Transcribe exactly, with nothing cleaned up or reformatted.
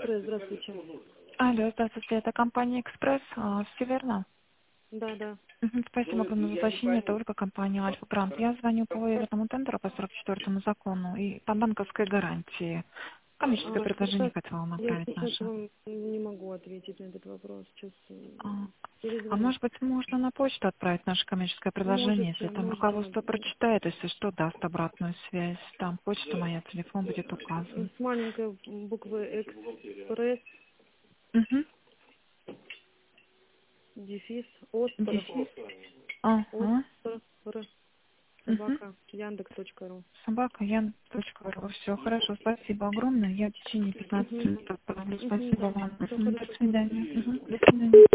Экспресс, здравствуйте. Алло, здравствуйте, это компания «Экспресс», а, все верно? Да, да. Мгм, спасибо огромное за уточнение, это только компания «Альфа Грант». Я звоню по выигранному тендеру по сорок четвёртому закону и по банковской гарантии. Коммерческое А, предложение сейчас, хотела вам я направить сейчас наше. вам не могу ответить на этот вопрос. Сейчас А, м, а перезвоню. может быть, можно на почту отправить наше коммерческое предложение, если Можете, там можете. руководство прочитает, если что, даст обратную связь. Там почта моя, телефон будет М, указан. С маленькой буквы экспресс, Угу. дефис, остро, Дефис. Ага. остро, Угу. собака, яндекс точка ру. Собака ян точка ру. Все хорошо, спасибо огромное. Я в течение пятнадцати Угу. минут отправлю. Угу, Спасибо да. вам. Все Мгм, до хорошо, свидания. спасибо. Мгм, до свидания.